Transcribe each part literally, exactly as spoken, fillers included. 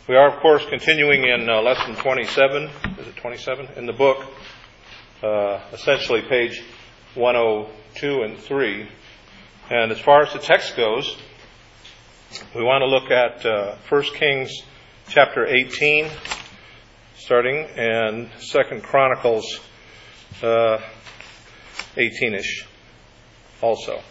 We are, of course, continuing in uh, lesson twenty-seven. Is it twenty-seven? In the book, uh, essentially page one oh two and three. And as far as the text goes, we want to look at uh, First Kings chapter eighteen, starting, and Second Chronicles uh, eighteen-ish also.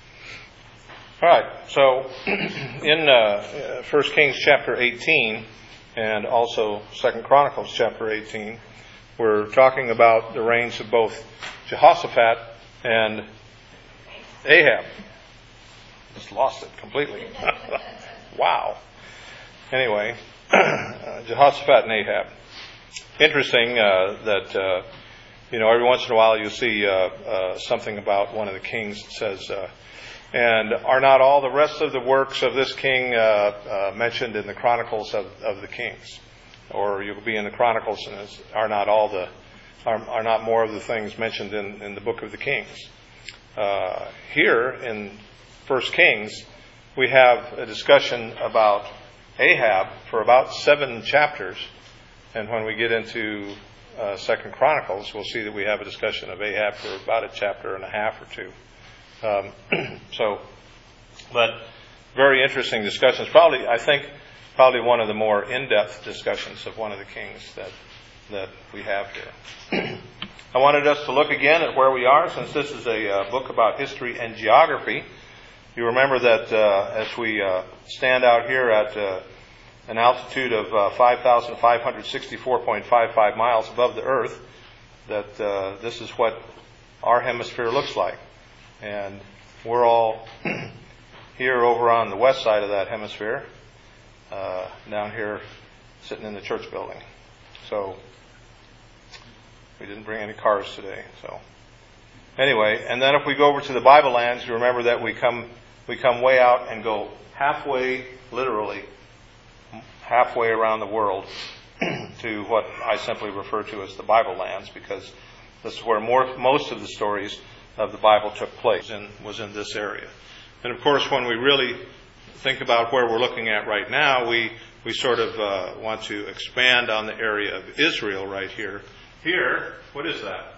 All right, so in uh, First Kings chapter eighteen and also Second Chronicles chapter eighteen, we're talking about the reigns of both Jehoshaphat and Ahab. Just lost it completely. Wow. Anyway, Jehoshaphat and Ahab. Interesting uh, that, uh, you know, every once in a while you see uh, uh, something about one of the kings that says, uh, and are not all the rest of the works of this king uh, uh, mentioned in the Chronicles of, of the Kings? Or you'll be in the Chronicles, and it's, are not all the are, are not more of the things mentioned in, in the book of the Kings? Uh, here in First Kings, we have a discussion about Ahab for about seven chapters, and when we get into uh, Second Chronicles, we'll see that we have a discussion of Ahab for about a chapter and a half or two. Um, so, but very interesting discussions. Probably, I think, probably one of the more in-depth discussions of one of the kings that that we have here. I wanted us to look again at where we are, since this is a uh, book about history and geography. You remember that uh, as we uh, stand out here at uh, an altitude of uh, five thousand five hundred sixty-four point five five miles above the Earth, that uh, this is what our hemisphere looks like. And we're all here over on the west side of that hemisphere, uh, down here sitting in the church building. So we didn't bring any cars today. So anyway, and then if we go over to the Bible lands, you remember that we come we come way out and go halfway, literally halfway around the world to what I simply refer to as the Bible lands, because this is where more most of the stories of the Bible took place, and was in this area. And of course, when we really think about where we're looking at right now, we we sort of uh, want to expand on the area of Israel right here. Here, what is that?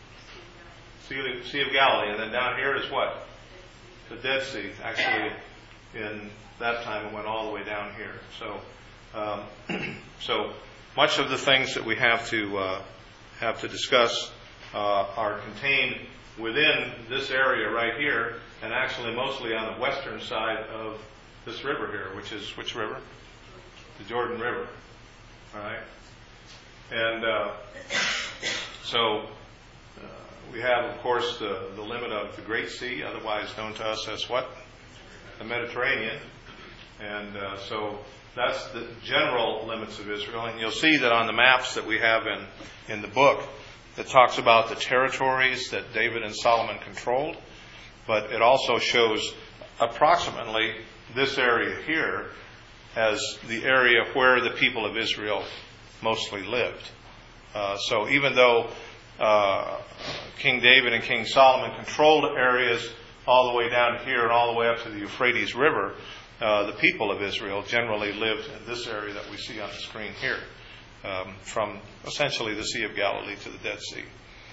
Sea of, sea of Galilee. And then down here is what? The Dead Sea. Actually, in that time, it went all the way down here. So, um, so much of the things that we have to uh, have to discuss uh, are contained within this area right here, and actually mostly on the western side of this river here, which is which river? The Jordan River. All right. And uh, so uh, we have, of course, the, the limit of the Great Sea, otherwise known to us as what? The Mediterranean. And uh, so that's the general limits of Israel. And you'll see that on the maps that we have in, in the book, it talks about the territories that David and Solomon controlled, but it also shows approximately this area here as the area where the people of Israel mostly lived. Uh, so even though uh, King David and King Solomon controlled areas all the way down here and all the way up to the Euphrates River, uh, the people of Israel generally lived in this area that we see on the screen here. Um, from essentially the Sea of Galilee to the Dead Sea.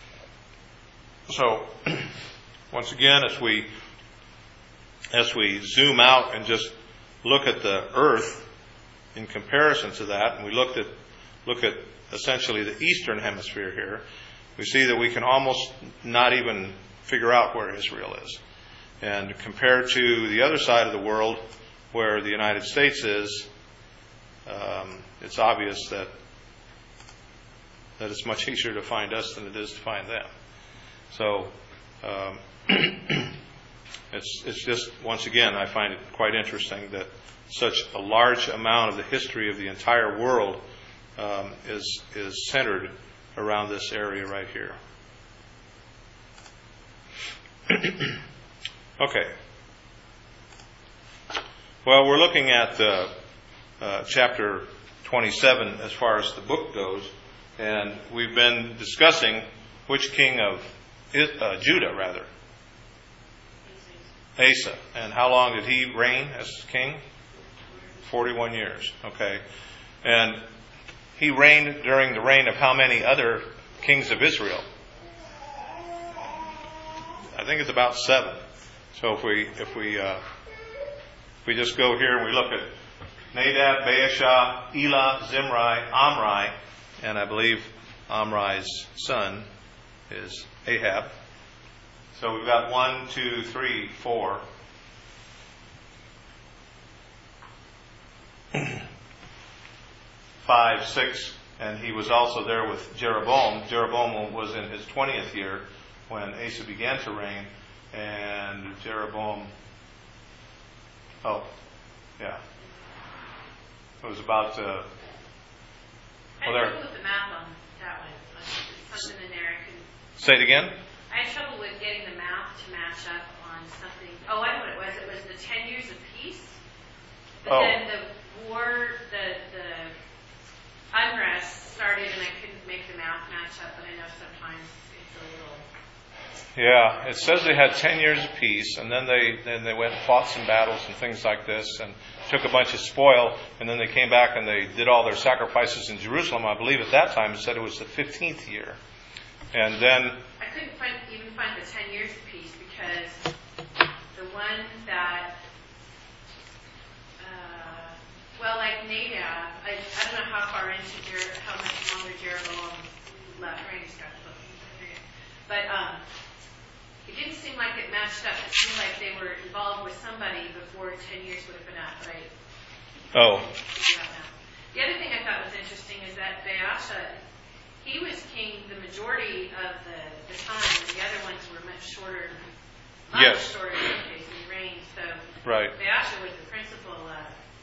So, once again, as we as we zoom out and just look at the Earth in comparison to that, and we looked at look at essentially the eastern hemisphere here, we see that we can almost not even figure out where Israel is. And compared to the other side of the world, where the United States is, um, it's obvious that that it's much easier to find us than it is to find them. So um, it's it's just, once again, I find it quite interesting that such a large amount of the history of the entire world um, is is centered around this area right here. Okay. Well, we're looking at uh, uh, chapter twenty-seven as far as the book goes. And we've been discussing which king of uh, Judah, rather. Asa. And how long did he reign as king? forty-one years. Okay. And he reigned during the reign of how many other kings of Israel? I think it's about seven. So if we if we uh, if we just go here and we look at Nadab, Baasha, Elah, Zimri, Omri, and I believe Omri's son is Ahab. So we've got one, two, three, four. Five, six, and he was also there with Jeroboam. Jeroboam was in his twentieth year when Asa began to reign, and Jeroboam, oh, yeah, it was about, uh, I well, had there. trouble with the math on that one. There's something in there. I couldn't, Say it again? I had trouble with getting the math to match up on something. Oh, I know what it was. It was the ten years of peace. But Oh. then the war, the, the unrest started and I couldn't make the math match up, but I know sometimes it's a little... Yeah, it says they had ten years of peace, and then they then they went and fought some battles and things like this, and took a bunch of spoil, and then they came back and they did all their sacrifices in Jerusalem. I believe at that time it said it was the fifteenth year. And then... I couldn't find, even find the ten years of peace because the one that... Uh, well, like Nadab, I, I don't know how far into Jer- how much longer Jeroboam left. Randy's got the book. But um, it didn't seem like it matched up. It seemed like they were involved with somebody before ten years would have been up, right? Oh. The other thing I thought was interesting is that Baasha, he was king the majority of the, the time, and the other ones were much shorter, much Yes. shorter in this case, in reign. So Right. Baasha was the principal, uh,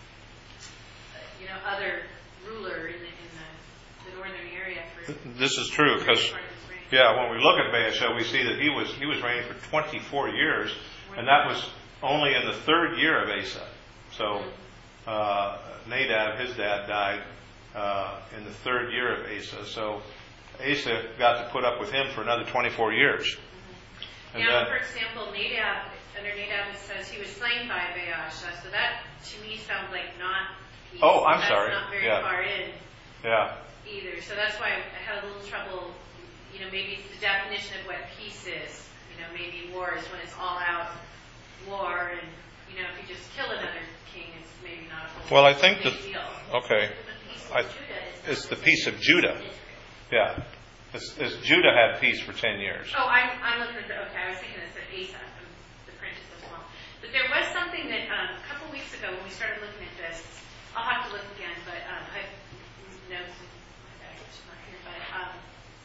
you know, other ruler in the, in the, the northern area for This is true, because... part of his reign. Yeah, when we look at Baasha, we see that he was he was reigning for twenty-four years, and that was only in the third year of Asa. So uh, Nadab, his dad, died uh, in the third year of Asa. So Asa got to put up with him for another twenty-four years. Mm-hmm. And now, then, for example, Nadab, under Nadab it says he was slain by Baasha, so that to me sounds like not peace. Oh, I'm that's sorry. not very Yeah. far in yeah, either. So that's why I had a little trouble. You know, maybe it's the definition of what peace is. You know, maybe war is when it's all out war, and you know, if you just kill another king, it's maybe not a whole well, I think big that deal. okay, But the peace of I, Judah is it's the peace of Judah. Yeah, it's, it's Judah had peace for ten years. Oh, I'm, I'm looking at the, okay, I was thinking it's at Asa, I'm the apprentice as well. But there was something that, um, a couple weeks ago when we started looking at this, I'll have to look again, but, um, I have notes in my bag, which is not here, but, um,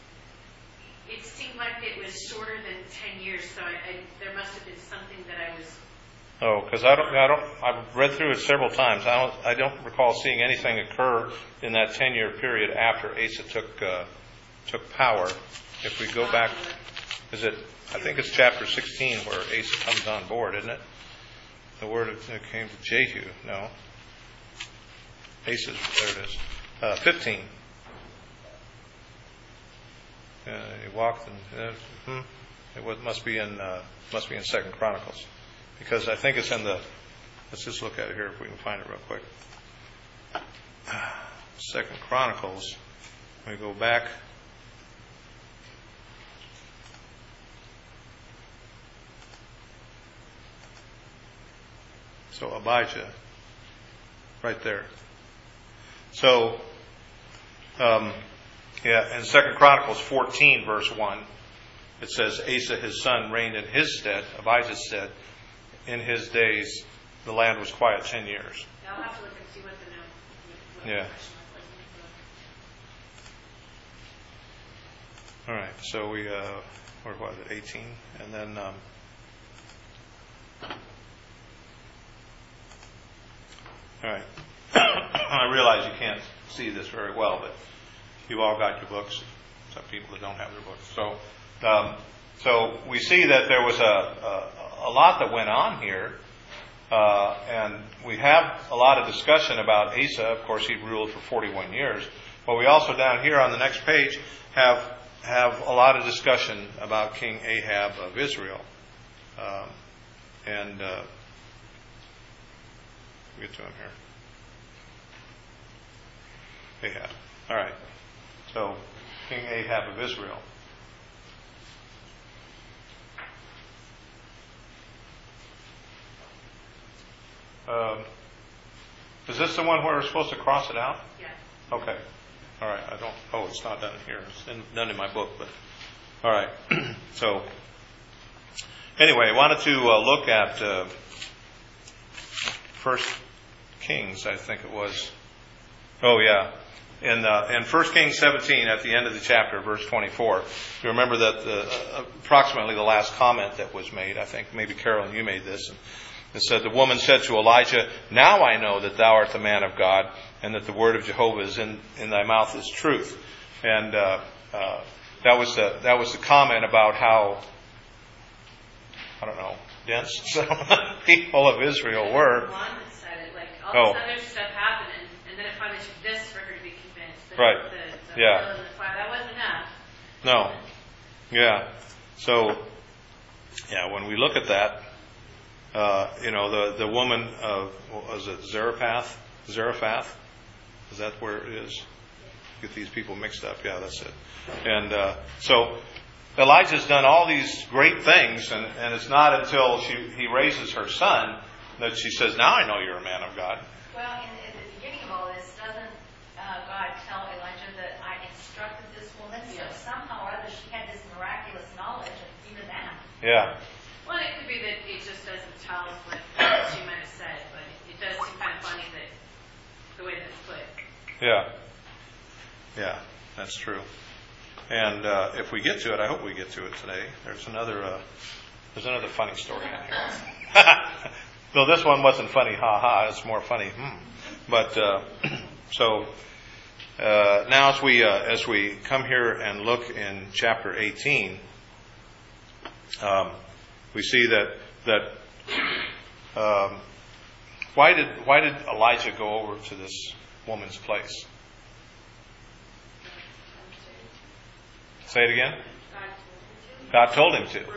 it seemed like it was shorter than ten years, so I, I, there must have been something that I was... Oh, because I don't, I don't, I've read through it several times. I don't, I don't recall seeing anything occur in that ten-year period after Asa took, uh, took power. If we go back, is it? I think it's chapter sixteen where Asa comes on board, isn't it? The word of, that came to Jehu. No, Asa's there. It is. Uh, Fifteen. Uh, he walked, and uh, hmm, it was, must be in, uh, must be in Second Chronicles. Because I think it's in the, let's just look at it here if we can find it real quick. Second Chronicles, we go back. So Abijah, right there. So, um, yeah, in Second Chronicles fourteen, verse one, it says, Asa his son reigned in his stead, Abijah's stead. In his days, the land was quiet ten years. Yeah, I'll have to look and see what the note what Yeah. the question was. All right, so we, uh, where was it, eighteen? And then, um, all right. I realize you can't see this very well, but you've all got your books. Some people that don't have their books. So, um, so we see that there was a, a, a lot that went on here. Uh, and we have a lot of discussion about Asa. Of course, he ruled for forty-one years. But we also down here on the next page have have a lot of discussion about King Ahab of Israel. Um, and uh, we'll get to him here. Ahab. All right. So, King Ahab of Israel. Um, is this the one where we're supposed to cross it out? Yeah. Okay. All right. I don't. Oh, it's not done here. It's in, done in my book, but all right. So, anyway, I wanted to uh, look at uh, First Kings. I think it was. Oh, yeah. In uh, in First Kings seventeen, at the end of the chapter, verse twenty-four, you remember that the, uh, approximately the last comment that was made. I think maybe Carolyn, you made this. It said, "The woman said to Elijah, 'Now I know that thou art the man of God, and that the word of Jehovah is in, in thy mouth is truth.'" And uh, uh, that was the that was the comment about how, I don't know, dense some people of Israel were. One that said it, like all Oh. this other stuff happened, and, and then it finally took this for her to be convinced. That Right. The, the Yeah. oil and the fire, that wasn't enough. No. Yeah. So, yeah, when we look at that, uh, you know, the, the woman of, what was it, Zarephath? Zarephath? Is that where it is? Get these people mixed up. Yeah, that's it. And uh, so Elijah's done all these great things, and, and it's not until she, he raises her son that she says, "Now I know you're a man of God." Well, in, in the beginning of all this, doesn't uh, God tell Elijah that I instructed this woman? So somehow or other she had this miraculous knowledge, and even that. Yeah. Well, it could be that it just doesn't tell us what she might have said, but it does seem kind of funny that the way that it's put. Yeah. Yeah, that's true. And uh, if we get to it, I hope we get to it today. There's another uh, there's another funny story in here. Though this one wasn't funny, ha ha. It's more funny, hmm. But uh, so uh, now, as we uh, as we come here and look in chapter eighteen, um, we see that that um, why did why did Elijah go over to this woman's place? Say it again. God told him to.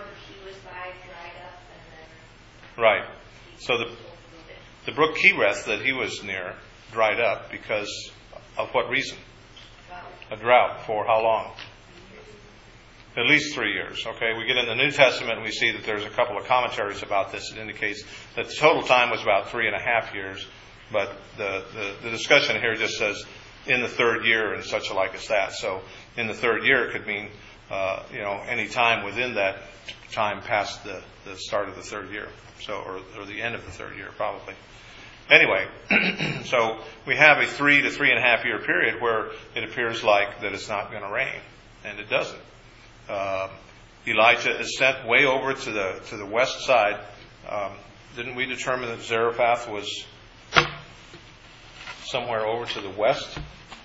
Right. So the the brook Kerith that he was near dried up because of what reason? A drought. For how long? At least three years. Okay. We get in the New Testament and we see that there's a couple of commentaries about this. It indicates that the total time was about three and a half years. But the, the, the discussion here just says in the third year and such alike as that. So in the third year could mean, uh, you know, any time within that time past the, the start of the third year. So, or, or the end of the third year, probably. Anyway, so we have a three to three and a half year period where it appears like that it's not going to rain, and it doesn't. Uh, Elijah is sent way over to the to the west side. Um, didn't we determine that Zarephath was somewhere over to the west?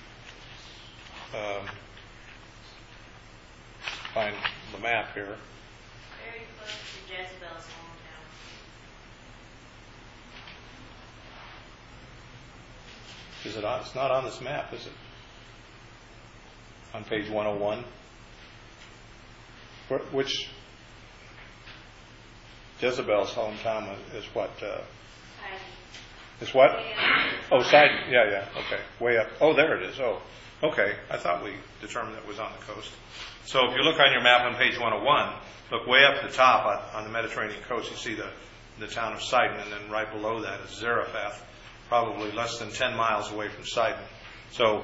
Um, find the map here. Very close to Jezebel's hometown. Is it on? It's not on this map, is it? On page one oh one. Which Jezebel's hometown is what? Uh, is what? Oh, Sidon. Yeah, yeah. Okay. Way up. Oh, there it is. Oh, okay. I thought we determined it was on the coast. So if you look on your map on page one oh one, look way up at the top on, on the Mediterranean coast, you see the, the town of Sidon, and then right below that is Zarephath, probably less than ten miles away from Sidon. So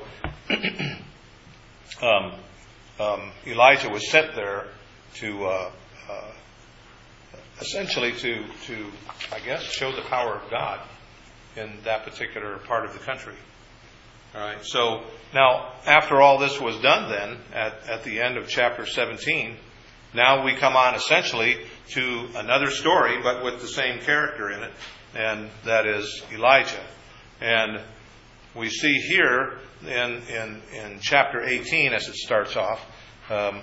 um, um, Elijah was sent there to uh, uh, essentially to, to, I guess, show the power of God in that particular part of the country. All right. So now, after all this was done, then at, at the end of chapter seventeen, now we come on essentially to another story, but with the same character in it, and that is Elijah. And we see here in in, in chapter eighteen, as it starts off, um,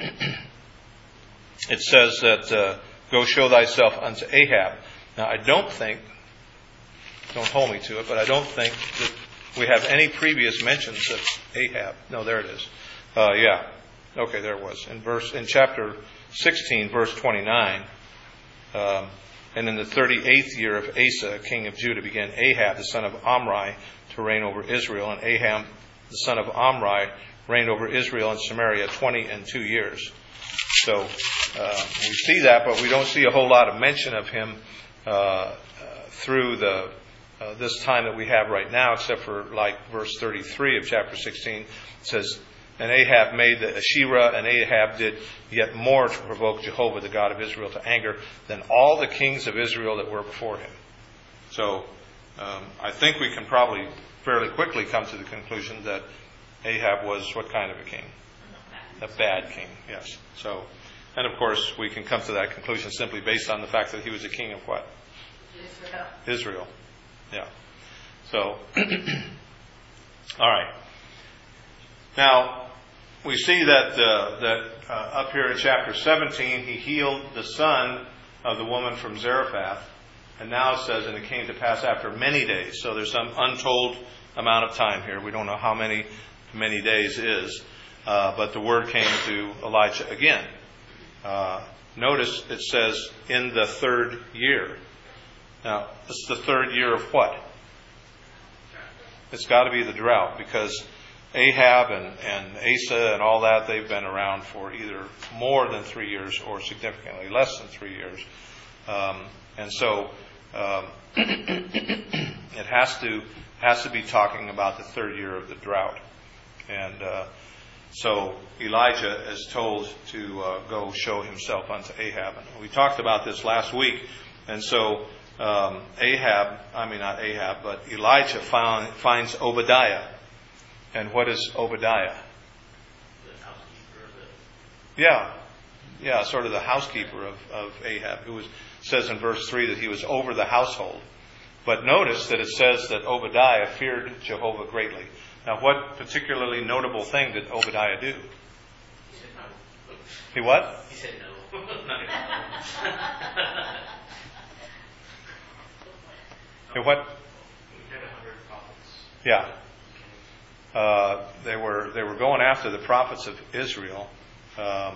it says that uh, go show thyself unto Ahab. Now, I don't think, don't hold me to it, but I don't think that we have any previous mentions of Ahab. No, there it is. Uh, yeah. Okay, there it was. In verse, in chapter sixteen, verse twenty-nine, um, and in the thirty-eighth year of Asa, king of Judah, began Ahab, the son of Omri, to reign over Israel. And Ahab, the son of Omri, reigned over Israel and Samaria twenty and two years. So uh, we see that, but we don't see a whole lot of mention of him uh, uh, through the uh, this time that we have right now, except for like verse thirty-three of chapter sixteen. It says, "And Ahab made the Asherah, and Ahab did yet more to provoke Jehovah, the God of Israel, to anger than all the kings of Israel that were before him." So um, I think we can probably fairly quickly come to the conclusion that Ahab was what kind of a king? A bad king, yes. So, and of course, we can come to that conclusion simply based on the fact that he was a king of what? Israel. Israel. Yeah. So, all right. Now, we see that uh, that uh, up here in chapter seventeen, he healed the son of the woman from Zarephath. And now it says, and it came to pass after many days. So there's some untold amount of time here. We don't know how many many days is. Uh, but the word came to Elijah again. Uh, notice it says, in the third year. Now, it's the third year of what? It's got to be the drought, because Ahab and, and Asa and all that, they've been around for either more than three years or significantly less than three years. Um, and so um, it has to has to be talking about the third year of the drought. And uh, so Elijah is told to uh, go show himself unto Ahab. And we talked about this last week. And so um, Ahab, I mean not Ahab, but Elijah found, finds Obadiah. And what is Obadiah? The housekeeper of the... Yeah, yeah, sort of the housekeeper of, of Ahab, who was, says in verse three that he was over the household. But notice that it says that Obadiah feared Jehovah greatly. Now, what particularly notable thing did Obadiah do? He said no. He what? He said no. Not gonna He what? He had a hundred prophets. Yeah. Uh, they were they were going after the prophets of Israel. Um,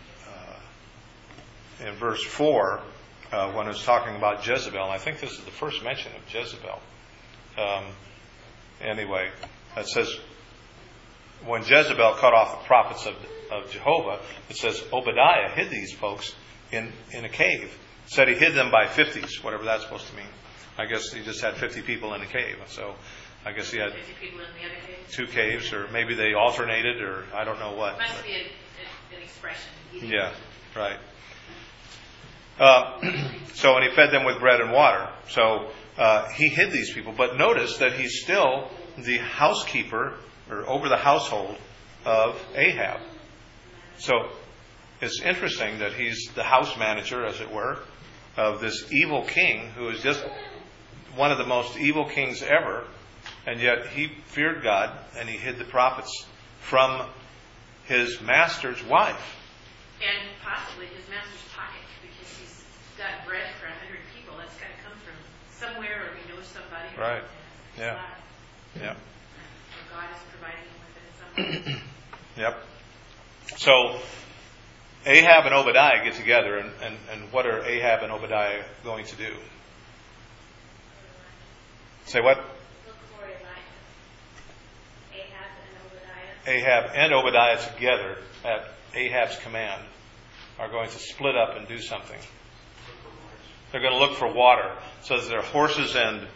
uh, in verse four, uh, when it was talking about Jezebel, and I think this is the first mention of Jezebel. Um, anyway, it says, when Jezebel cut off the prophets of, of Jehovah, it says Obadiah hid these folks in, in a cave. It said he hid them by fifties, whatever that's supposed to mean. I guess he just had fifty people in a cave. So I guess he had fifty people in the other cave? two caves, or maybe they alternated, or I don't know what. Must be a, a, an expression. Yeah, right. Uh, so, and he fed them with bread and water. So uh, he hid these people. But notice that he's still the housekeeper, or over the household of Ahab. So it's interesting that he's the house manager, as it were, of this evil king who is just one of the most evil kings ever. And yet he feared God, and he hid the prophets from his master's wife. And possibly his master's pocket, because he's got bread for a hundred people. That's got to come from somewhere, or he knows somebody. Right. Yeah. Yeah. Or God is providing him with it somewhere. Yep. So Ahab and Obadiah get together, and, and, and what are Ahab and Obadiah going to do? Say what? Look for Elijah. Ahab and Obadiah. Ahab and Obadiah together at Ahab's command are going to split up and do something. They're going to look for water. So that their horses and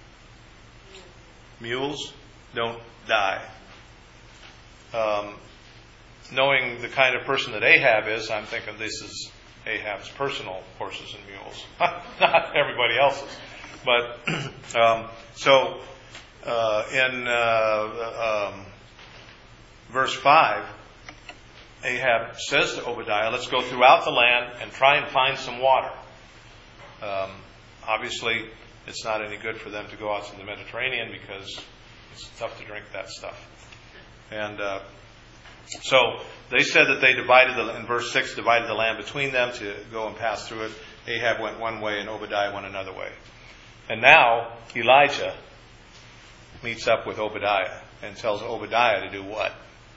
mules don't die. Um, knowing the kind of person that Ahab is, I'm thinking this is Ahab's personal horses and mules, not everybody else's. But um, so uh, in uh, um, verse five, Ahab says to Obadiah, let's go throughout the land and try and find some water. Um, obviously, it's not any good for them to go out to the Mediterranean because it's tough to drink that stuff. And uh, so they said that they divided, the, in verse six, divided the land between them to go and pass through it. Ahab went one way and Obadiah went another way. And now Elijah meets up with Obadiah and tells Obadiah to do what?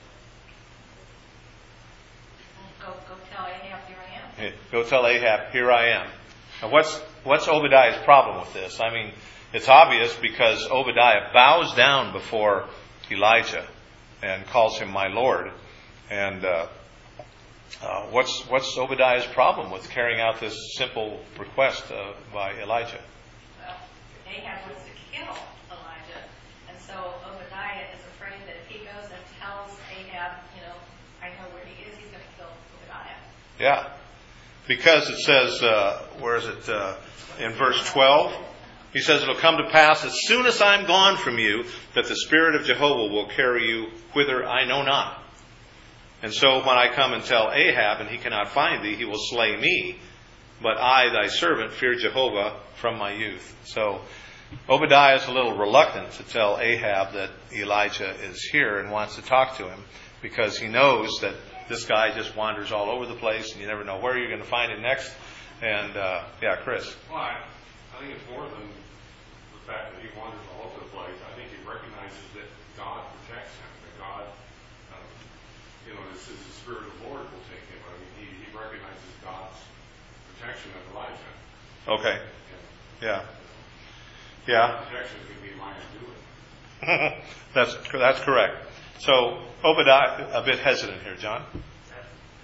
Go, go tell Ahab, here I am. Hey, go tell Ahab, here I am. Now what's, what's Obadiah's problem with this? I mean, it's obvious because Obadiah bows down before Elijah and calls him my Lord. And uh, uh, what's what's Obadiah's problem with carrying out this simple request uh, by Elijah? Well, Ahab wants to kill Elijah, and so Obadiah is afraid that if he goes and tells Ahab, you know, I know where he is, he's going to kill Obadiah. Yeah, because it says, uh, where is it, uh, in verse twelve, he says, it'll come to pass as soon as I'm gone from you, that the Spirit of Jehovah will carry you whither I know not. And so when I come and tell Ahab, and he cannot find thee, he will slay me. But I, thy servant, fear Jehovah from my youth. So Obadiah is a little reluctant to tell Ahab that Elijah is here and wants to talk to him, because he knows that this guy just wanders all over the place, and you never know where you're going to find him next. And, uh, yeah, Chris. Well, I, I think it's more than the fact that he wanders all over the place. I think he recognizes that God protects him, that God, um, you know, this is the Spirit of the Lord will take him. I mean, he, he recognizes God's protection of Elijah. Okay. Yeah. Yeah. Yeah. Protection is going to be mine to do it. that's that's correct. So Obadiah, a bit hesitant here, John. I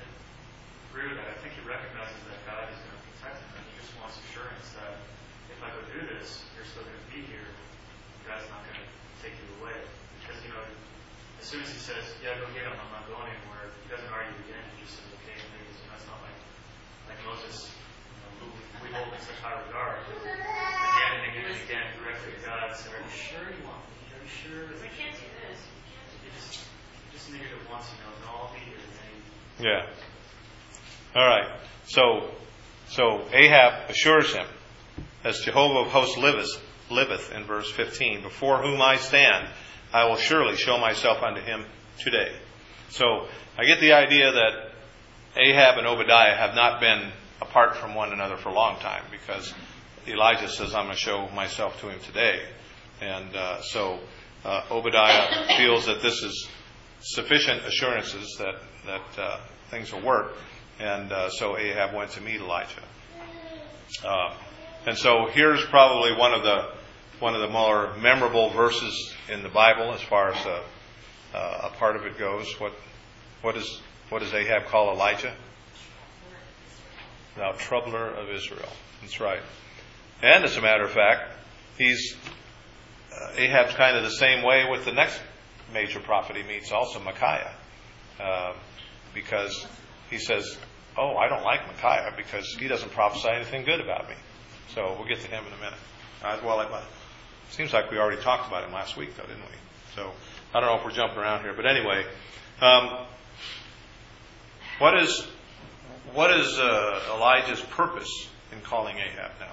agree with that. I think he recognizes that God is going to protect him, and he just wants assurance that if I go do this, you're still going to be here. God's not going to take you away. Because, you know, as soon as he says, yeah, go get him, I'm not going anywhere, he doesn't argue again. He just says, okay, maybe it's, that's not like, like Moses, you know, who we hold in such high regard. Again and again and again, directly to God, saying, are you sure you want me? Are you sure? We can't do this. We can't do You this. just, you just need it once, you know, and I'll be here. And then he, Yeah. All right. So, so Ahab assures him, as Jehovah of hosts liveth, liveth in verse fifteen, before whom I stand, I will surely show myself unto him today. So I get the idea that Ahab and Obadiah have not been apart from one another for a long time, because Elijah says, I'm going to show myself to him today. And uh, so uh, Obadiah feels that this is sufficient assurances that, that uh, things will work. And uh, so Ahab went to meet Elijah. Uh, and so here's probably one of the one of the more memorable verses in the Bible as far as a, uh, a part of it goes. What what is what does Ahab call Elijah? Thou troubler of Israel. That's right. And as a matter of fact, he's uh, Ahab's kind of the same way with the next major prophet he meets, also Micaiah, uh, because he says, oh, I don't like Micaiah because he doesn't prophesy anything good about me. So we'll get to him in a minute. Uh, well, it seems like we already talked about him last week, though, didn't we? So I don't know if we're jumping around here. But anyway, um, what is what is uh, Elijah's purpose in calling Ahab now?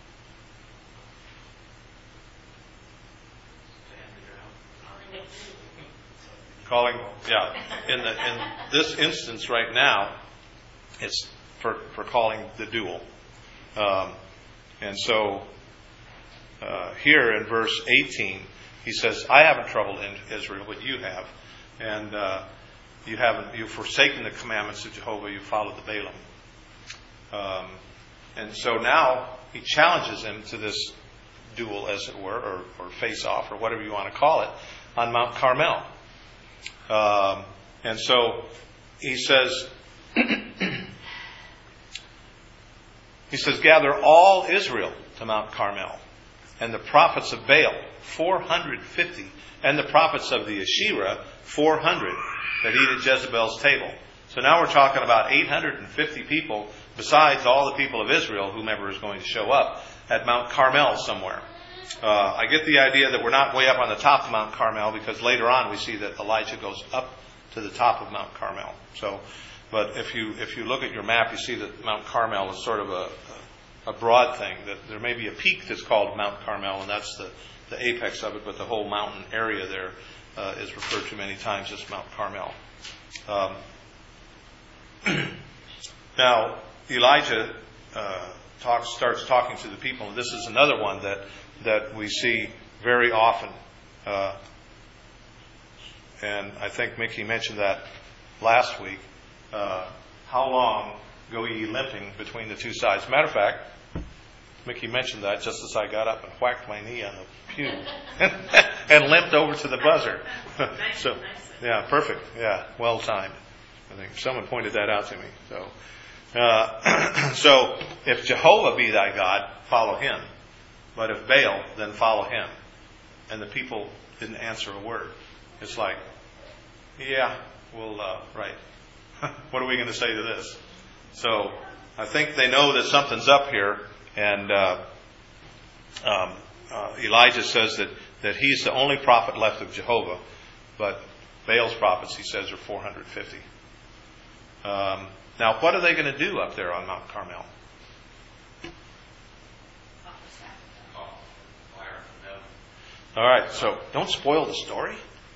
Calling, yeah. In the in this instance right now, it's for for calling the duel, um, and so uh, here in verse eighteen, he says, "I haven't troubled in Israel, but you have, and uh, you haven't. You've forsaken the commandments of Jehovah. You followed the Balaam." Um, and so now he challenges him to this duel, as it were, or, or face-off, or whatever you want to call it, on Mount Carmel. Um, and so he says, he says, gather all Israel to Mount Carmel, and the prophets of Baal, four hundred fifty, and the prophets of the Asherah, four hundred, that eat at Jezebel's table. So now we're talking about eight hundred fifty people, besides all the people of Israel, whomever is going to show up, at Mount Carmel somewhere. Uh, I get the idea that we're not way up on the top of Mount Carmel, because later on we see that Elijah goes up to the top of Mount Carmel. So, but if you if you look at your map, you see that Mount Carmel is sort of a, a, a broad thing. That there may be a peak that's called Mount Carmel, and that's the, the apex of it, but the whole mountain area there uh, is referred to many times as Mount Carmel. Um, now, Elijah uh, talks starts talking to the people, and this is another one that. that we see very often. Uh, and I think Mickey mentioned that last week. Uh, how long go ye limping between the two sides? Matter of fact, Mickey mentioned that just as I got up and whacked my knee on the pew and limped over to the buzzer. So, yeah, perfect. Yeah, well timed. I think someone pointed that out to me. So, uh, so if Jehovah be thy God, follow him. But if Baal, then follow him. And the people didn't answer a word. It's like, yeah, well, uh, right. What are we going to say to this? So I think they know that something's up here. And uh, um, uh, Elijah says that, that he's the only prophet left of Jehovah. But Baal's prophets, he says, are four hundred fifty. Um, now, what are they going to do up there on Mount Carmel? All right, so don't spoil the story.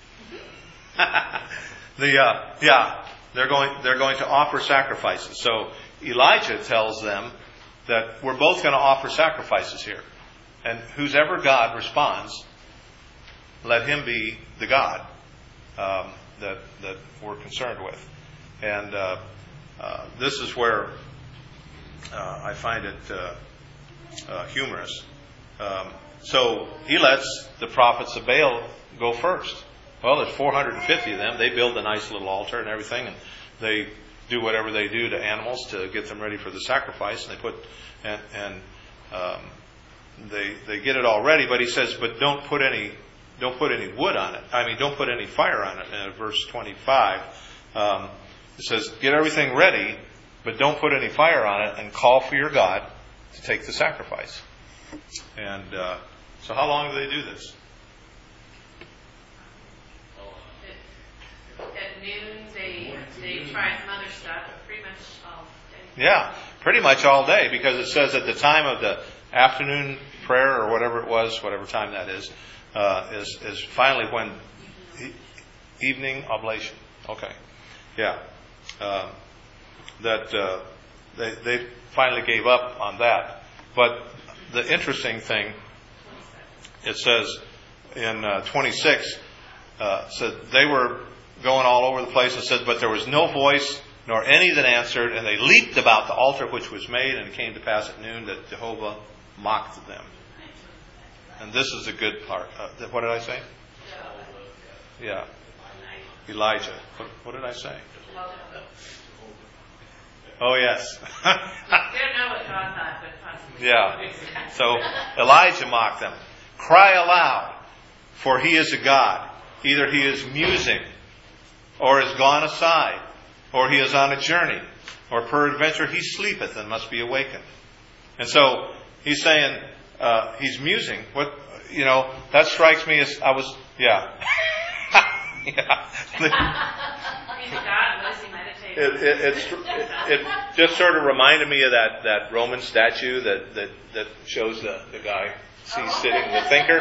the uh, yeah, they're going they're going to offer sacrifices. So Elijah tells them that we're both going to offer sacrifices here, and whose ever God responds, let him be the God um, that that we're concerned with. And uh, uh, this is where uh, I find it uh, uh, humorous. Um, so he lets the prophets of Baal go first. Well, there's four hundred fifty of them. They build a nice little altar and everything, and they do whatever they do to animals to get them ready for the sacrifice. And they put and, and um, they they get it all ready. But he says, but don't put any don't put any wood on it. I mean, don't put any fire on it. In verse twenty-five, um, it says, get everything ready, but don't put any fire on it, and call for your God to take the sacrifice. And uh, so, how long do they do this? At noon, they they try some other stuff, but pretty much all day. Yeah, pretty much all day, because it says at the time of the afternoon prayer or whatever it was, whatever time that is, uh, is is finally when e- evening oblation. Okay, yeah, uh, that uh, they they finally gave up on that. But the interesting thing, it says in uh, twenty-six, uh, said they were going all over the place. It said, but there was no voice nor any that answered, and they leaped about the altar which was made, and it came to pass at noon that Jehovah mocked them. And this is a good part. Uh, what did I say? Yeah. Elijah. What, what did I say? Oh, yes. We don't know what God thought, but possibly. Yeah. So Elijah mocked them. Cry aloud, for he is a God. Either he is musing, or is gone aside, or he is on a journey, or peradventure he sleepeth and must be awakened. And so he's saying uh, he's musing. What you know that strikes me as I was yeah. yeah. He's a God. What is he meditating? It, it, it's, it, it just sort of reminded me of that, that Roman statue that, that, that shows the, the guy he's sitting, the thinker.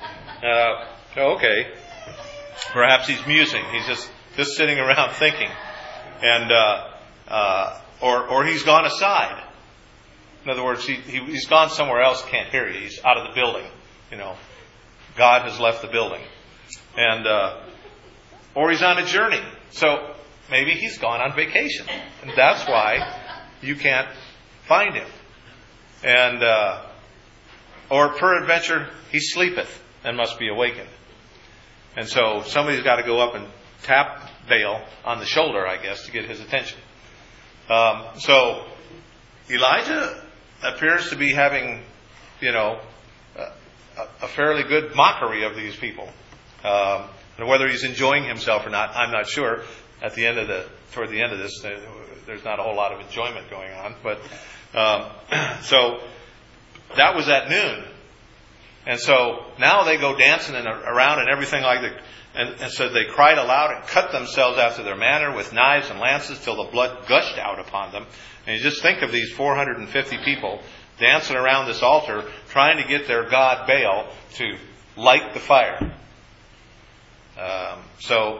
Uh, okay. Perhaps he's musing. He's just, just sitting around thinking. And uh, uh, or or he's gone aside. In other words, he, he, he's gone somewhere else, can't hear you. He's out of the building. You know, God has left the building. And uh, or he's on a journey. So maybe he's gone on vacation. And that's why you can't find him. And uh, or peradventure he sleepeth and must be awakened. And so somebody's got to go up and tap Baal on the shoulder, I guess, to get his attention. Um, so Elijah appears to be having, you know, a, a fairly good mockery of these people. Um, and whether he's enjoying himself or not, I'm not sure. At the end of the, toward the end of this, there's not a whole lot of enjoyment going on. But um, so that was at noon. And so now they go dancing and around and everything like that. And, and so they cried aloud and cut themselves after their manner with knives and lances till the blood gushed out upon them. And you just think of these four hundred fifty people dancing around this altar trying to get their god Baal to light the fire. Um, so,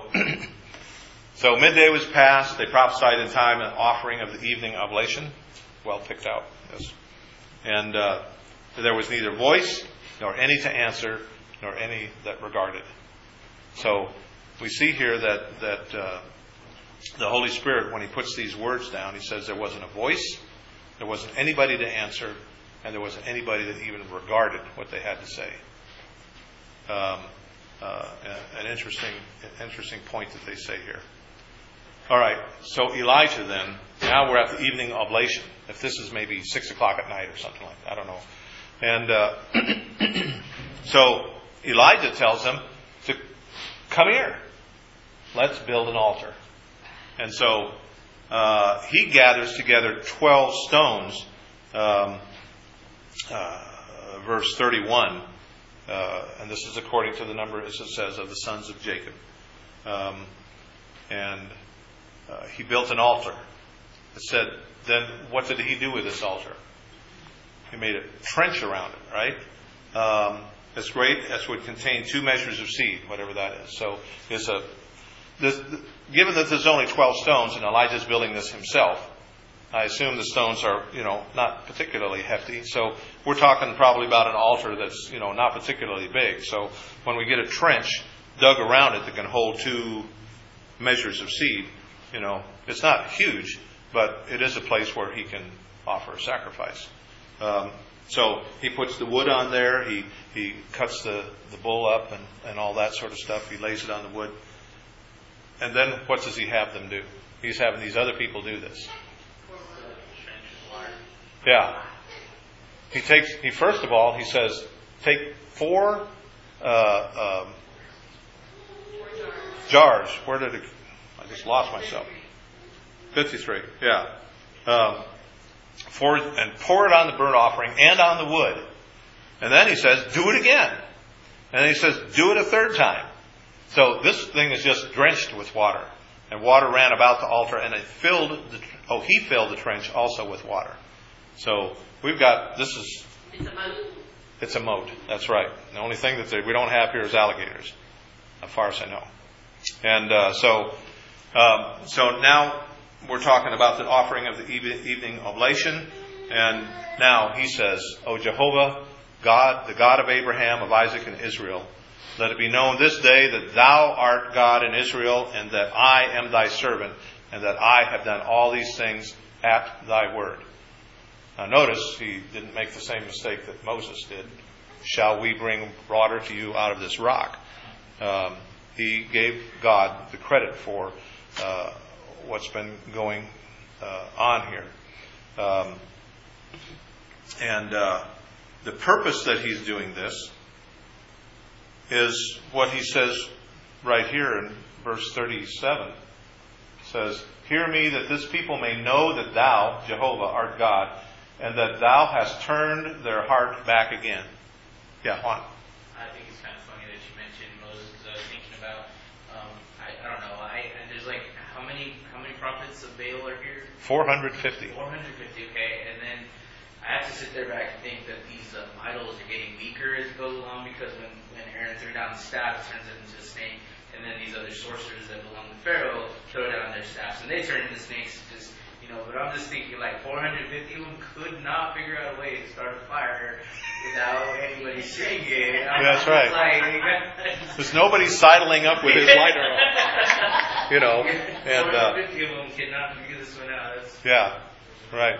so midday was past. They prophesied in time an offering of the evening oblation. Well picked out. Yes. And uh, there was neither voice nor any to answer, nor any that regarded. So we see here that that uh, the Holy Spirit, when He puts these words down, He says there wasn't a voice, there wasn't anybody to answer, and there wasn't anybody that even regarded what they had to say. Um, uh, an interesting, interesting point that they say here. All right, so Elijah then, now we're at the evening oblation. If this is maybe six o'clock at night or something like that, I don't know. And uh, so Elijah tells them to come here. Let's build an altar. And so uh, he gathers together twelve stones, um, uh, verse thirty-one. Uh, and this is according to the number, as it says, of the sons of Jacob. Um, and uh, he built an altar. It said, then what did he do with this altar? He made a trench around it, right? Um, it's great. This would contain two measures of seed, whatever that is. So it's a, this, given that there's only twelve stones and Elijah's building this himself, I assume the stones are, you know, not particularly hefty. So we're talking probably about an altar that's, you know, not particularly big. So when we get a trench dug around it that can hold two measures of seed, you know, it's not huge, but it is a place where he can offer a sacrifice. Um, so he puts the wood on there. He he cuts the, the bull up and, and all that sort of stuff. He lays it on the wood. And then what does he have them do? He's having these other people do this. Yeah. He takes, he first of all, he says, take four uh, um, jars. Where did it, I just lost myself. fifty-three, yeah. Um, for, and pour it on the burnt offering and on the wood. And then he says, do it again. And then he says, do it a third time. So this thing is just drenched with water. And water ran about the altar, and it filled the, oh, he filled the trench also with water. So we've got, this is... It's a moat. It's a moat, that's right. The only thing that we don't have here is alligators, as far as I know. And uh, so um, so now we're talking about the offering of the evening oblation. And now he says, O Jehovah, God, the God of Abraham, of Isaac, and Israel, let it be known this day that thou art God in Israel, and that I am thy servant, and that I have done all these things at thy word. Now notice, he didn't make the same mistake that Moses did. Shall we bring water to you out of this rock? Um, he gave God the credit for uh, what's been going uh, on here. Um, and uh, the purpose that he's doing this is what he says right here in verse thirty-seven. It says, hear me, that this people may know that thou, Jehovah, art God, and that thou hast turned their heart back again. Yeah, Juan. I think it's kind of funny that you mentioned Moses, because I was thinking about, um, I, I don't know, I, and there's like, how many how many prophets of Baal are here? four hundred fifty. four hundred fifty, okay. And then I have to sit there back and think that these um, idols are getting weaker as it goes along, because when, when Aaron threw down the staff, it turns it into a snake. And then these other sorcerers that belong to Pharaoh throw down their staffs, and they turn into snakes. Just, you know, but I'm just thinking like four hundred fifty of them could not figure out a way to start a fire without anybody seeing it. Yeah, that's right. Like, there's nobody sidling up with his lighter on. You know, and uh, four hundred fifty of them cannot figure this one out. That's, yeah, right.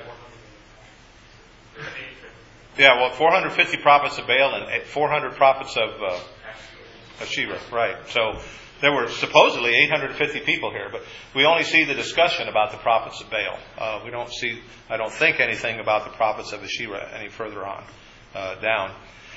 Yeah, well, four hundred fifty prophets of Baal and four hundred prophets of uh, Asherah, right? So there were supposedly eight hundred fifty people here, but we only see the discussion about the prophets of Baal. Uh, we don't see, I don't think, anything about the prophets of Asherah any further on uh, down.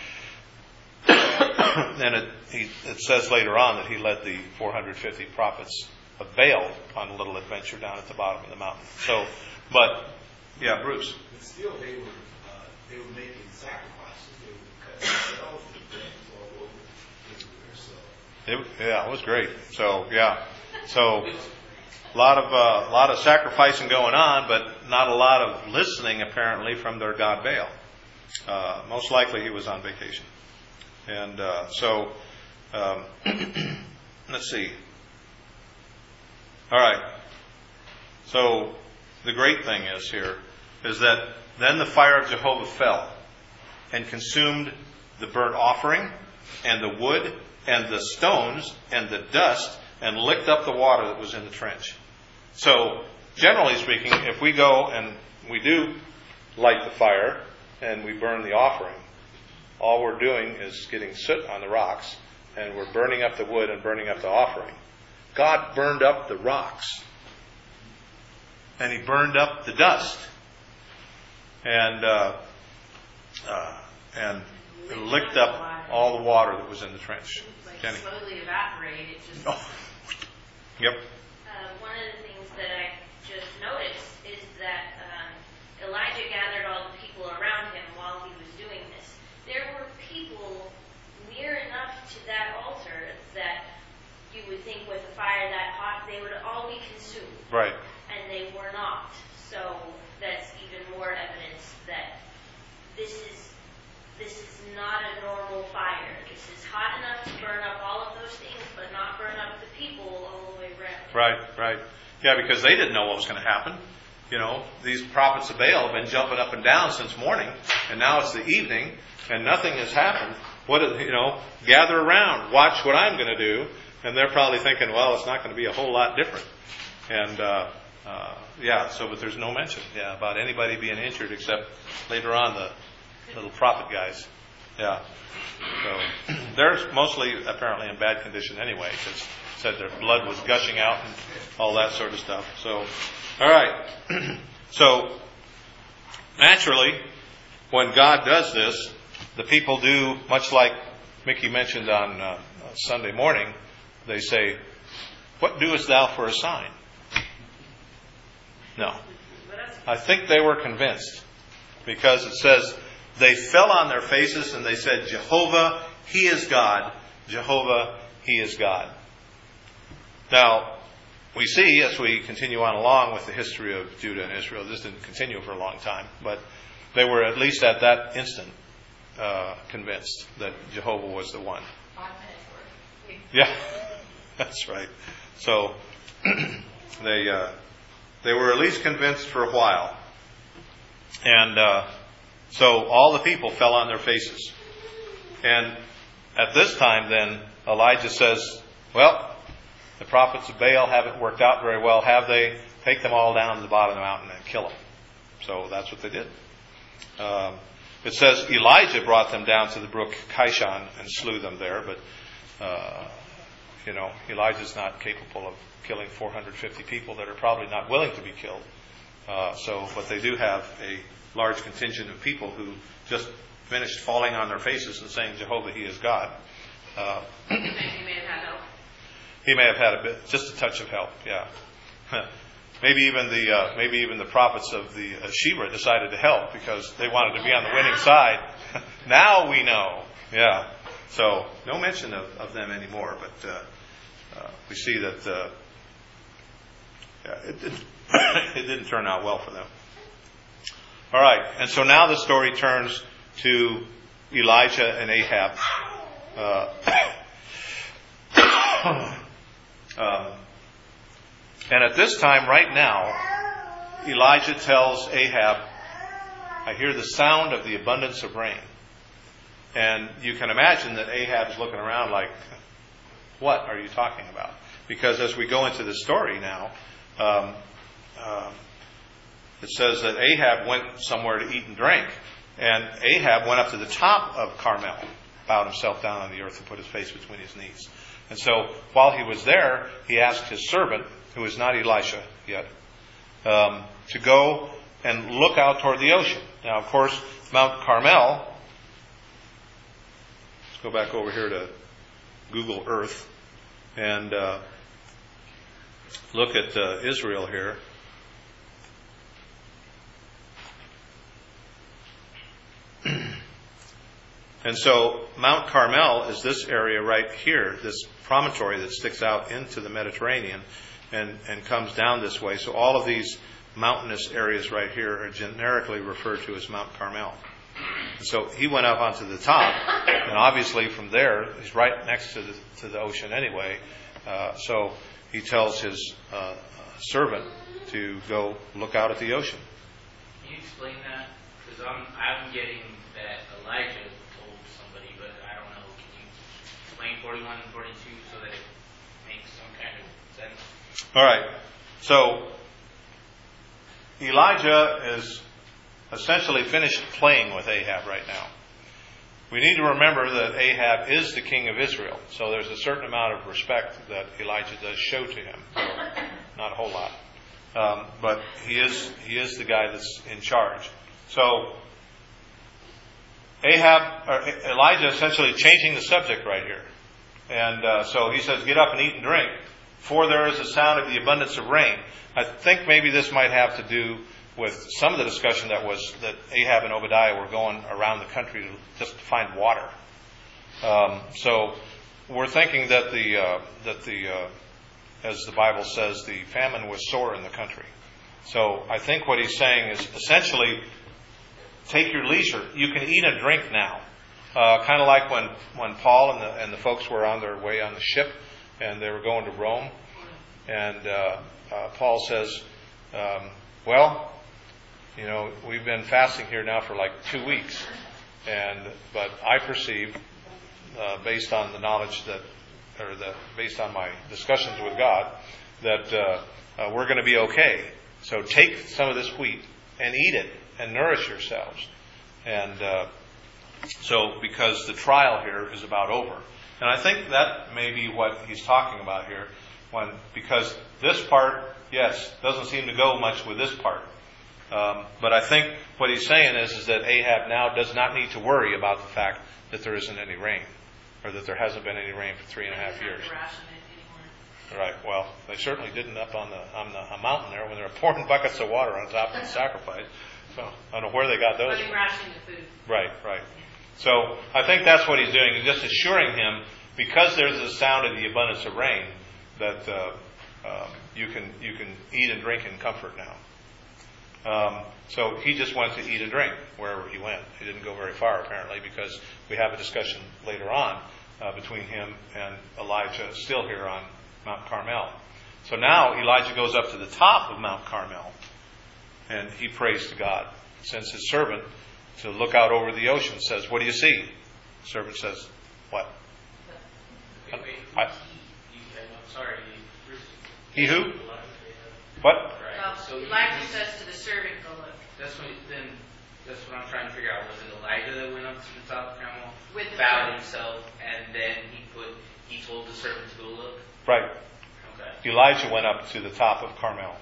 And it, he, it says later on that he led the four hundred fifty prophets of Baal on a little adventure down at the bottom of the mountain. So, but yeah, Bruce. But still, they were uh, they were making sacrifices. They were cutting themselves and things all over Israel. So. It, yeah, it was great. So yeah, so a lot of uh, a lot of sacrificing going on, but not a lot of listening apparently from their god Baal. Uh, most likely he was on vacation, and uh, so um, let's see. All right. So the great thing is here is that then the fire of Jehovah fell and consumed the burnt offering and the wood and the stones and the dust and licked up the water that was in the trench. So generally speaking, if we go and we do light the fire and we burn the offering, all we're doing is getting soot on the rocks, and we're burning up the wood and burning up the offering. God burned up the rocks, and He burned up the dust, and uh, uh, and licked up all the water that was in the trench. Like Jenny. slowly evaporate. It just. Oh. Yep. Uh, one of the things that I just noticed is that um, Elijah gathered all the people around him while he was doing this. There were people near enough to that altar that you would think with a fire that hot, they would all be consumed. Right. And they were not. So that's even more evidence that this is this is not a normal fire. This is hot enough to burn up all of those things, but not burn up the people all the way around. Right, right. Yeah, because they didn't know what was going to happen. You know, these prophets of Baal have been jumping up and down since morning, and now it's the evening, and nothing has happened. What, you know, gather around, watch what I'm going to do, and they're probably thinking, well, it's not going to be a whole lot different. And, uh, uh, yeah, so, but there's no mention, yeah, about anybody being injured except later on the little prophet guys. Yeah. So, they're mostly apparently in bad condition anyway, because said their blood was gushing out and all that sort of stuff. So, all right. So, naturally, when God does this, the people do, much like Mickey mentioned on uh, Sunday morning, they say, "What doest thou for a sign?" No. I think they were convinced, because it says, they fell on their faces and they said, "Jehovah, He is God. Jehovah, He is God." Now, we see as we continue on along with the history of Judah and Israel, this didn't continue for a long time, but they were at least at that instant uh, convinced that Jehovah was the one. Five minutes worth. Yeah, that's right. So they uh, they were at least convinced for a while, and uh, so all the people fell on their faces. And at this time, then Elijah says, "Well, the prophets of Baal haven't worked out very well, have they? Take them all down to the bottom of the mountain and kill them." So that's what they did. Um, it says Elijah brought them down to the brook Kishon and slew them there, but uh, you know, Elijah's not capable of killing four hundred fifty people that are probably not willing to be killed. Uh, so, but they do have a large contingent of people who just finished falling on their faces and saying, "Jehovah, He is God." Uh, You may have had help. He may have had a bit, just a touch of help. Yeah, maybe even the uh, maybe even the prophets of the uh, Sheba decided to help because they wanted to be on the winning side. Now we know. Yeah. So no mention of, of them anymore, but uh, uh, we see that uh, yeah, it, it, it didn't turn out well for them. All right, and so now the story turns to Elijah and Ahab. Uh, Um, and at this time, right now, Elijah tells Ahab, "I hear the sound of the abundance of rain." And you can imagine that Ahab's looking around like, what are you talking about? Because as we go into the story now, um, um, it says that Ahab went somewhere to eat and drink. And Ahab went up to the top of Carmel, bowed himself down on the earth and put his face between his knees. And so while he was there, he asked his servant, who is not Elisha yet, um, to go and look out toward the ocean. Now, of course, Mount Carmel, let's go back over here to Google Earth and uh, look at uh, Israel here. And so Mount Carmel is this area right here, this promontory that sticks out into the Mediterranean and, and comes down this way. So all of these mountainous areas right here are generically referred to as Mount Carmel. And so he went up onto the top, and obviously from there, he's right next to the, to the ocean anyway. Uh, so he tells his uh, servant to go look out at the ocean. Can you explain that? Because I'm, I'm getting that Elijah told somebody, but I don't know. Can you explain forty-one and forty-two so that it makes some kind of sense? All right. So Elijah is essentially finished playing with Ahab right now. We need to remember that Ahab is the king of Israel, so there's a certain amount of respect that Elijah does show to him. Not a whole lot. Um, but he is he is the guy that's in charge. So Ahab, or Elijah essentially changing the subject right here. And uh, so he says, get up and eat and drink, for there is a sound of the abundance of rain. I think maybe this might have to do with some of the discussion that was that Ahab and Obadiah were going around the country to, just to find water. Um, so we're thinking that the uh, that the uh, as the Bible says, the famine was sore in the country. So I think what he's saying is essentially, take your leisure. You can eat and drink now. Uh, kind of like when, when Paul and the, and the folks were on their way on the ship and they were going to Rome. And uh, uh, Paul says, um, well, you know, we've been fasting here now for like two weeks. And but I perceive, uh, based on the knowledge that, or the, based on my discussions with God, that uh, uh, we're going to be okay. So take some of this wheat and eat it and nourish yourselves. And uh, so, because the trial here is about over. And I think that may be what he's talking about here. When Because this part, yes, doesn't seem to go much with this part. Um, but I think what he's saying is, is that Ahab now does not need to worry about the fact that there isn't any rain. Or that there hasn't been any rain for three and a half years. Right. Well, they certainly didn't up on the on the a mountain there when they were pouring buckets of water on top of the sacrifice. So I don't know where they got those. Running rationing the food. Right. Right. So I think that's what he's doing. He's just assuring him, because there's the sound of the abundance of rain, that uh, uh, you can you can eat and drink in comfort now. Um, so he just went to eat and drink wherever he went. He didn't go very far, apparently, because we have a discussion later on uh, between him and Elijah still here on Mount Carmel. So now Elijah goes up to the top of Mount Carmel and he prays to God. Sends his servant to look out over the ocean. Says, what do you see? The servant says, what? Wait, wait, I, he, he, I'm sorry. he who? What? Well, So Elijah he- says to the servant, go look. That's what then. That's what I'm trying to figure out. Was it Elijah that went up to the top of Carmel, With the bowed servant. himself, and then he put he told the servant to go look? Right. Okay. Elijah went up to the top of Carmel.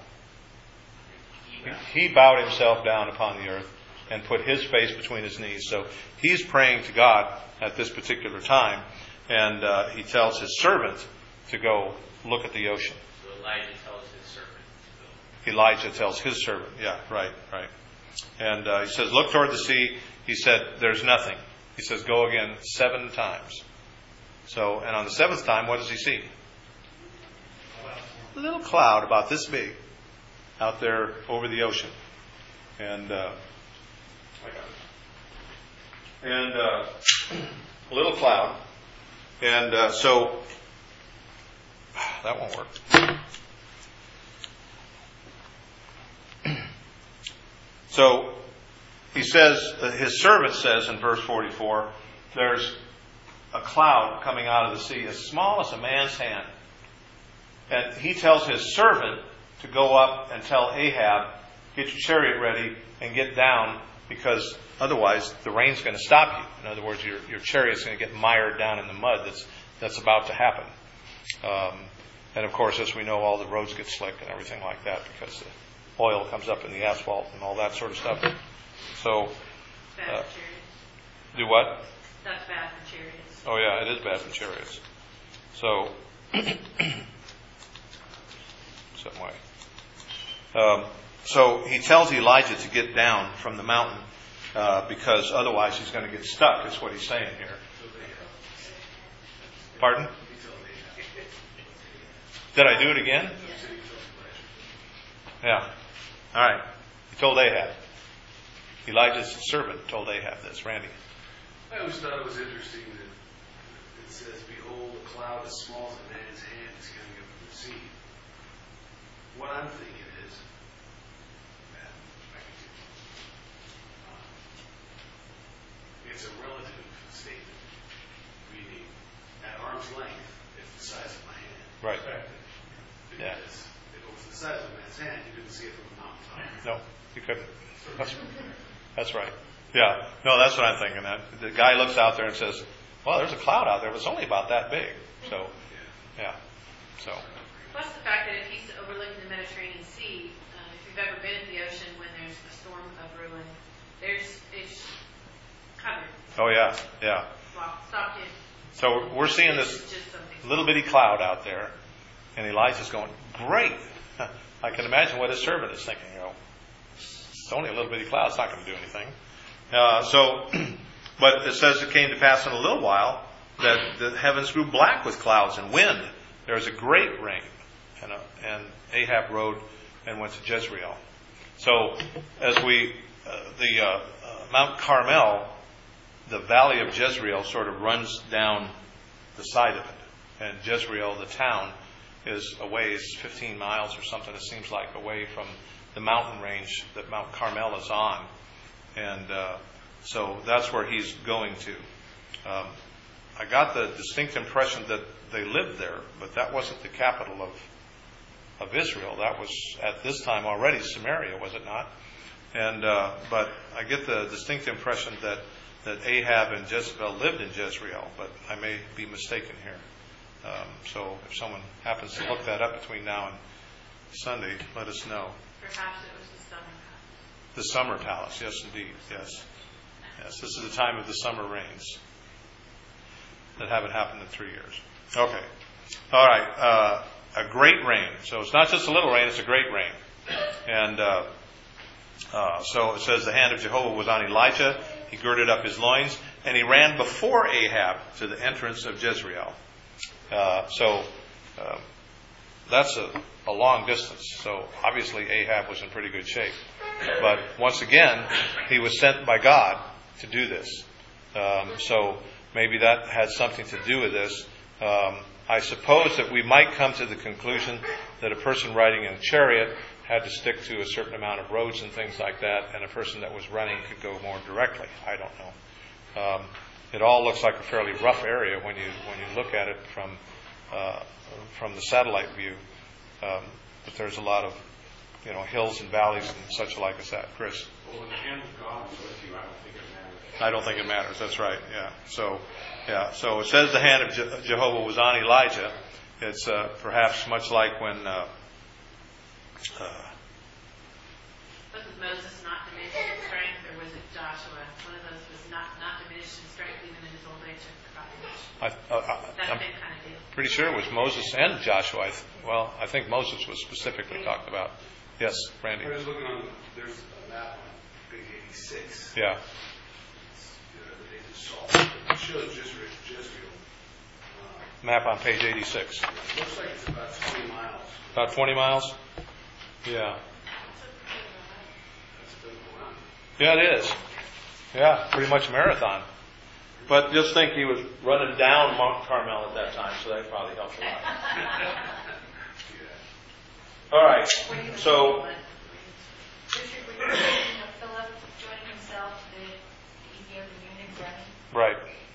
He He, bowed. he bowed himself down upon the earth and put his face between his knees. So he's praying to God at this particular time, and uh, he tells his servant to go look at the ocean. So Elijah tells his servant to go. Elijah tells his servant, yeah, right, right. And uh, he says, look toward the sea. He said, there's nothing. He says, go again seven times. So, and on the seventh time, what does he see? A little cloud about this big out there over the ocean. And, uh, and uh, a little cloud. And uh, so, that won't work. So he says, his servant says in verse forty-four, there's a cloud coming out of the sea as small as a man's hand. And he tells his servant to go up and tell Ahab, get your chariot ready and get down, because otherwise the rain's going to stop you. In other words, your, your chariot's going to get mired down in the mud that's, that's about to happen. Um, and of course, as we know, all the roads get slick and everything like that because the oil comes up in the asphalt and all that sort of stuff. So, Bad uh, for chariots. do what? That's bad for chariots. Oh yeah, it is bad for chariots. So, some way. Um, so he tells Elijah to get down from the mountain uh, because otherwise he's going to get stuck. Is what he's saying here. Pardon? Did I do it again? Yeah. All right. He told Ahab. Elijah's servant told Ahab this. Randy. I always thought it was interesting that it says, behold, a cloud as small as a man's hand is coming up from the sea. What I'm thinking is, that magnitude, uh, it's a relative statement, meaning at arm's length, it's the size of my hand. Right. Because Yeah. if it was the size of a man's hand, you couldn't see it from a mountaintop. No, you couldn't. That's, That's right. Yeah. No, that's what I'm thinking. That the guy looks out there and says, "Well, there's a cloud out there, but it's only about that big." So, yeah. So. Plus the fact that if he's overlooking the Mediterranean Sea, uh, if you've ever been in the ocean when there's a storm of ruin, there's it's covered. Oh yeah, yeah. Stopped in. So we're seeing this little bitty cloud out there, and Elijah's going, "Great." I can imagine what his servant is thinking. You know, it's only a little bitty cloud; it's not going to do anything. Uh, so, but it says it came to pass in a little while that the heavens grew black with clouds and wind. There was a great rain, and, uh, and Ahab rode and went to Jezreel. So, as we, uh, the uh, uh, Mount Carmel, the valley of Jezreel sort of runs down the side of it, and Jezreel, the town, is a ways, fifteen miles or something, it seems like, away from the mountain range that Mount Carmel is on. And uh, so that's where he's going to. Um, I got the distinct impression that they lived there, but that wasn't the capital of of Israel. That was, at this time already, Samaria, was it not? And uh, but I get the distinct impression that, that Ahab and Jezebel lived in Jezreel, but I may be mistaken here. Um, so if someone happens to look that up between now and Sunday, let us know. Perhaps it was the summer palace. The summer palace, yes indeed, yes. Yes, this is the time of the summer rains that haven't happened in three years. Okay. All right. Uh, a great rain. So it's not just a little rain, it's a great rain. And uh, uh, so it says the hand of Jehovah was on Elijah. He girded up his loins, and he ran before Ahab to the entrance of Jezreel. Uh, so uh, that's a, a long distance. So obviously Ahab was in pretty good shape. But once again, he was sent by God to do this. Um, so maybe that had something to do with this. Um, I suppose that we might come to the conclusion that a person riding in a chariot had to stick to a certain amount of roads and things like that, and a person that was running could go more directly. I don't know. Um, it all looks like a fairly rough area when you when you look at it from uh, from the satellite view. Um, but there's a lot of you know hills and valleys and such like as that. Chris? Well, when the hand of God is with you, I don't think it matters. I don't think it matters. That's right. Yeah. So, yeah. So it says the hand of Je- Jehovah was on Elijah. It's uh, perhaps much like when. Uh, uh, was Moses not diminished in strength, or was it Joshua? One of those was not, not diminished in strength even in his old age. I forgot. I, uh, That I'm same kind of deal. pretty sure it was Moses and Joshua. I th- well, I think Moses was specifically talked about. Yes, Randy. I was looking on, there's a map on page eighty-six. Yeah. You know, the days of Saul. It shows Jezreel. Jezreel. Uh, Map on page eighty-six. it looks like it's about twenty miles. About twenty miles? Yeah. That's a bit of a run. Yeah, it is. Yeah, pretty much a marathon. But just think he was running down Mount Carmel at that time, so that probably helped a lot. Yeah. All right. So, Richard, were you thinking of Philip joining himself to the Ethiopian eunuch running? right.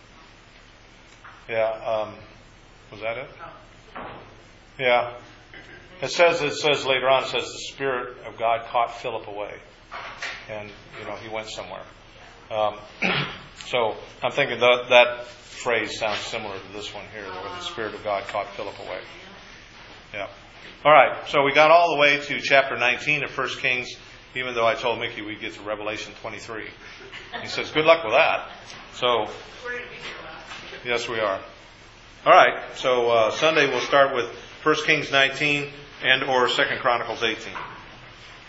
Yeah. Um, was that it? Yeah. It says. It says later on. It says the Spirit of God caught Philip away, and you know he went somewhere. Um, so I'm thinking that that phrase sounds similar to this one here, where the Spirit of God caught Philip away. Yeah. All right. So we got all the way to chapter nineteen of First Kings, even though I told Mickey we'd get to Revelation twenty-three. He says, "Good luck with that." So, yes, we are. All right. So uh, Sunday we'll start with First Kings nineteen and or Second Chronicles eighteen.